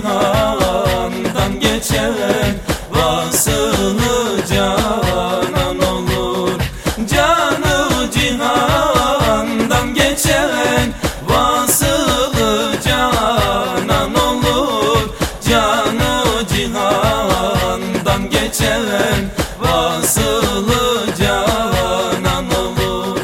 cihandan geçen vasılı canan olur. Canı cihandan geçen vasılı canan olur. Canı cihandan geçen vasılı canan olur.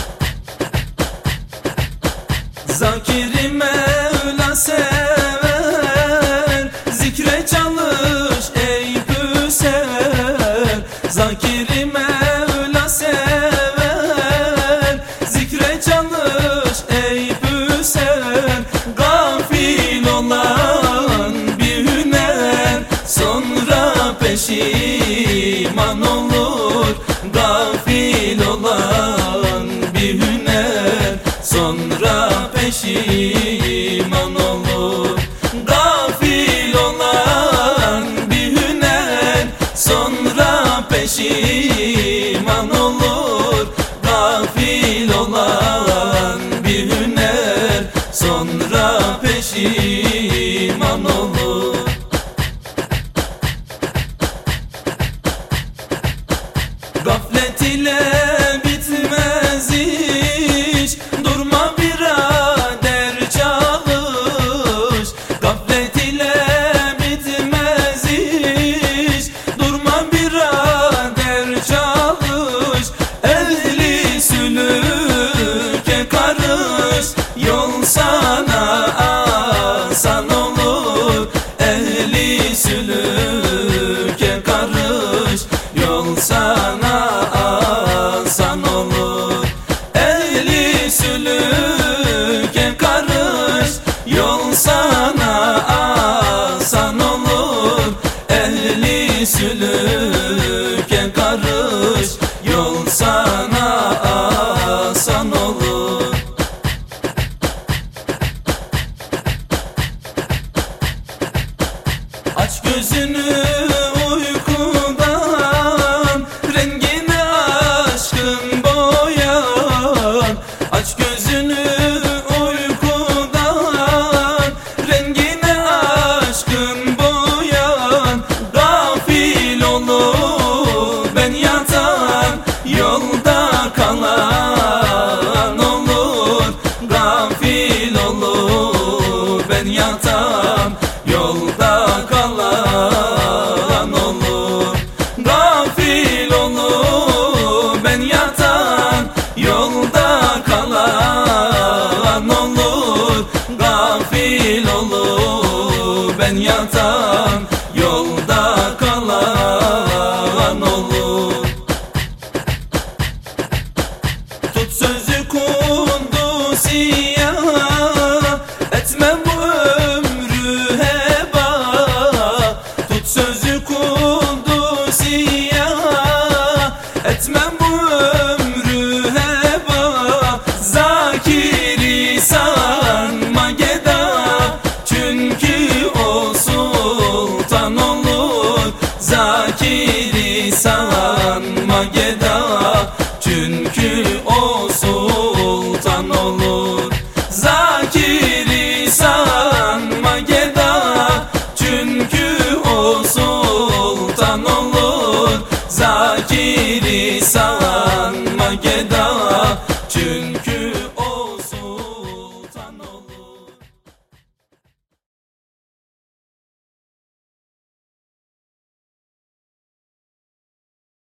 Zakir-i Mevla sever, zikre çalış ey püsever. Zakir-i Mevla sever, zikre çalış ey püsever. Gafil olan bir hüner sonra peşiman olur. Gafil olan bir hüner sonra peşiman olur. Gafil olan bir hüner sonra peşiman olur. Gafil olan bir hüner sonra peşiman olur. Gaflet ile bitmez iş, durma birader çalış. Gaflet ile bitmez iş, durma birader çalış. Ehli sülüke karış, yol sana asan olur. Ehli sülüke karış, yol sana asan olur. Ehli sülüke karış, yol sana asan olur. Ehli sülüke karış, yol sana asan olur. Aç gözünü uykudan, rengine aşkın boyan. Aç gözünü uykudan, rengine aşkın boyan. Gafil olur ben yatan, yolda kalan olur. Gafil olur ben yatan, yolda kalan olur. Gafil olur ben yatan, yolda kalan olur. Gafil olur ben yatan, yolda kalan olur. Tut sözü kundusiya, etme bu ömrü heba. Tut sözü kundusiya, etme bu ömrü heba. Zakiri sanma geda, çünkü o sultan olur. Zakiri sanma geda, çünkü o sultan